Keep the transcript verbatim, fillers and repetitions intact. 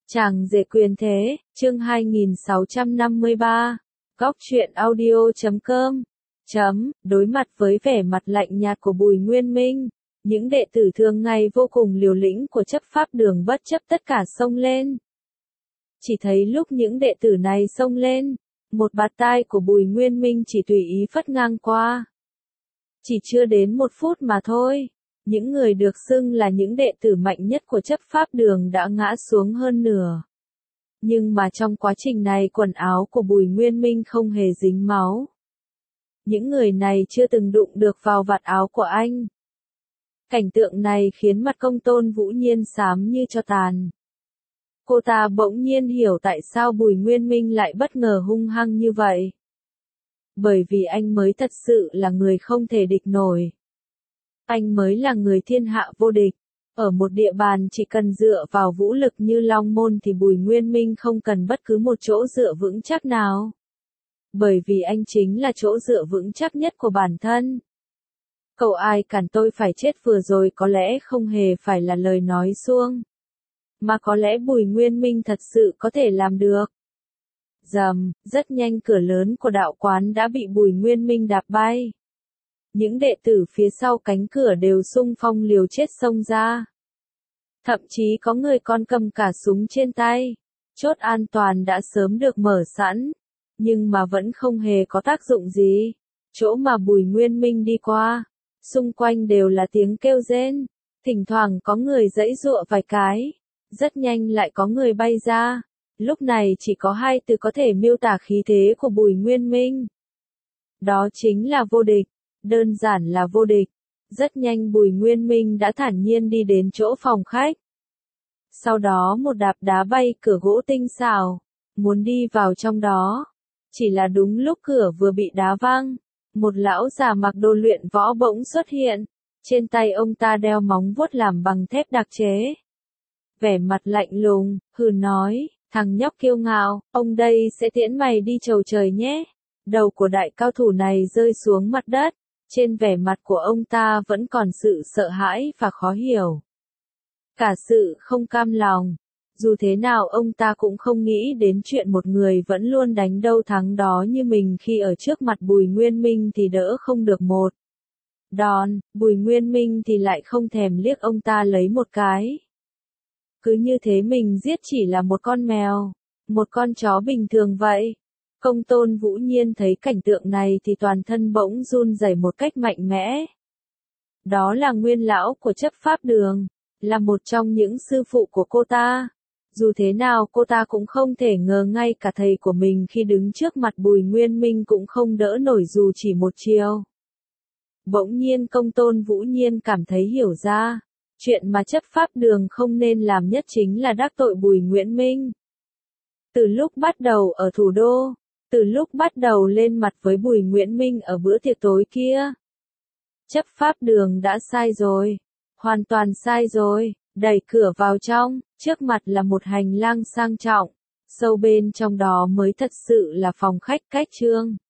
Chàng rể quyền thế, chương hai nghìn sáu trăm năm mươi ba, góc truyện audio chấm com, chấm, đối mặt với vẻ mặt lạnh nhạt của Bùi Nguyên Minh, những đệ tử thường ngày vô cùng liều lĩnh của chấp pháp đường bất chấp tất cả xông lên. Chỉ thấy lúc những đệ tử này xông lên, một bạt tai của Bùi Nguyên Minh chỉ tùy ý phất ngang qua. Chỉ chưa đến một phút mà thôi. Những người được xưng là những đệ tử mạnh nhất của chấp pháp đường đã ngã xuống hơn nửa. Nhưng mà trong quá trình này quần áo của Bùi Nguyên Minh không hề dính máu. Những người này chưa từng đụng được vào vạt áo của anh. Cảnh tượng này khiến mặt Công Tôn Vũ Nhiên xám như tro tàn. Cô ta bỗng nhiên hiểu tại sao Bùi Nguyên Minh lại bất ngờ hung hăng như vậy. Bởi vì anh mới thật sự là người không thể địch nổi. Anh mới là người thiên hạ vô địch. Ở một địa bàn chỉ cần dựa vào vũ lực như Long Môn thì Bùi Nguyên Minh không cần bất cứ một chỗ dựa vững chắc nào. Bởi vì anh chính là chỗ dựa vững chắc nhất của bản thân. Cậu ai cản tôi phải chết vừa rồi có lẽ không hề phải là lời nói suông. Mà có lẽ Bùi Nguyên Minh thật sự có thể làm được. Rầm, rất nhanh cửa lớn của đạo quán đã bị Bùi Nguyên Minh đạp bay. Những đệ tử phía sau cánh cửa đều xung phong liều chết xông ra. Thậm chí có người còn cầm cả súng trên tay. Chốt an toàn đã sớm được mở sẵn. Nhưng mà vẫn không hề có tác dụng gì. Chỗ mà Bùi Nguyên Minh đi qua. Xung quanh đều là tiếng kêu rên. Thỉnh thoảng có người giãy giụa vài cái. Rất nhanh lại có người bay ra. Lúc này chỉ có hai từ có thể miêu tả khí thế của Bùi Nguyên Minh. Đó chính là vô địch. Đơn giản là vô địch. Rất nhanh Bùi Nguyên Minh đã thản nhiên đi đến chỗ phòng khách. Sau đó một đạp đá bay cửa gỗ tinh xảo, muốn đi vào trong đó. Chỉ là đúng lúc cửa vừa bị đá văng, một lão già mặc đồ luyện võ bỗng xuất hiện. Trên tay ông ta đeo móng vuốt làm bằng thép đặc chế. Vẻ mặt lạnh lùng, hừ nói, thằng nhóc kiêu ngạo, ông đây sẽ tiễn mày đi chầu trời nhé. Đầu của đại cao thủ này rơi xuống mặt đất. Trên vẻ mặt của ông ta vẫn còn sự sợ hãi và khó hiểu. Cả sự không cam lòng. Dù thế nào ông ta cũng không nghĩ đến chuyện một người vẫn luôn đánh đâu thắng đó như mình khi ở trước mặt Bùi Nguyên Minh thì đỡ không được một đòn, Bùi Nguyên Minh thì lại không thèm liếc ông ta lấy một cái. Cứ như thế mình giết chỉ là một con mèo, một con chó bình thường vậy. Công Tôn Vũ Nhiên thấy cảnh tượng này thì toàn thân bỗng run rẩy một cách mạnh mẽ. Đó là nguyên lão của chấp pháp đường, là một trong những sư phụ của cô ta. Dù thế nào cô ta cũng không thể ngờ ngay cả thầy của mình khi đứng trước mặt Bùi Nguyên Minh cũng không đỡ nổi dù chỉ một chiêu. Bỗng nhiên Công Tôn Vũ Nhiên cảm thấy hiểu ra, chuyện mà chấp pháp đường không nên làm nhất chính là đắc tội Bùi Nguyên Minh. Từ lúc bắt đầu ở thủ đô, từ lúc bắt đầu lên mặt với Bùi Nguyên Minh ở bữa tiệc tối kia. Chấp pháp đường đã sai rồi. Hoàn toàn sai rồi. Đẩy cửa vào trong, trước mặt là một hành lang sang trọng. Sâu bên trong đó mới thật sự là phòng khách cách trương.